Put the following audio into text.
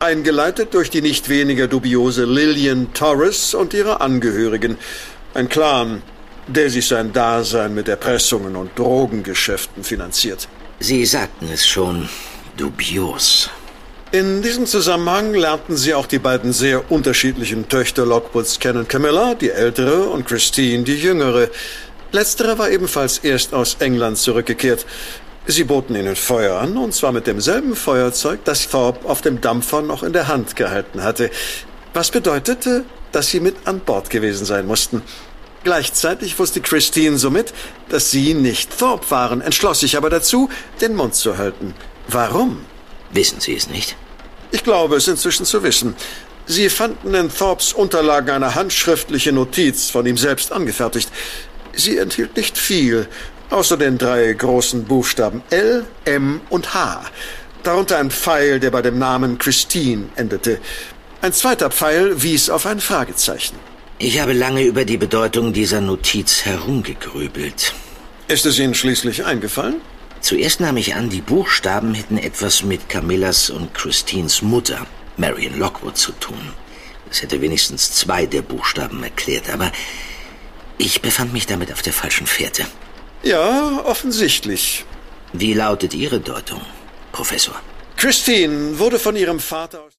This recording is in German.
eingeleitet durch die nicht weniger dubiose Lillian Torres und ihre Angehörigen. Ein Clan, der sich sein Dasein mit Erpressungen und Drogengeschäften finanziert. Sie sagten es schon, dubios. In diesem Zusammenhang lernten sie auch die beiden sehr unterschiedlichen Töchter Lockwoods kennen, Camilla, die ältere, und Christine, die jüngere. Letztere war ebenfalls erst aus England zurückgekehrt. Sie boten ihnen Feuer an, und zwar mit demselben Feuerzeug, das Thorpe auf dem Dampfer noch in der Hand gehalten hatte. Was bedeutete, dass sie mit an Bord gewesen sein mussten. Gleichzeitig wusste Christine somit, dass sie nicht Thorpe waren, entschloss sich aber dazu, den Mund zu halten. Warum? Wissen Sie es nicht? Ich glaube es inzwischen zu wissen. Sie fanden in Thorpes Unterlagen eine handschriftliche Notiz, von ihm selbst angefertigt. Sie enthielt nicht viel, außer den 3 großen Buchstaben L, M und H. Darunter ein Pfeil, der bei dem Namen Christine endete. Ein zweiter Pfeil wies auf ein Fragezeichen. Ich habe lange über die Bedeutung dieser Notiz herumgegrübelt. Ist es Ihnen schließlich eingefallen? Zuerst nahm ich an, die Buchstaben hätten etwas mit Camillas und Christines Mutter, Marion Lockwood, zu tun. Das hätte wenigstens 2 der Buchstaben erklärt, aber ich befand mich damit auf der falschen Fährte. Ja, offensichtlich. Wie lautet Ihre Deutung, Professor? Christine wurde von ihrem Vater aus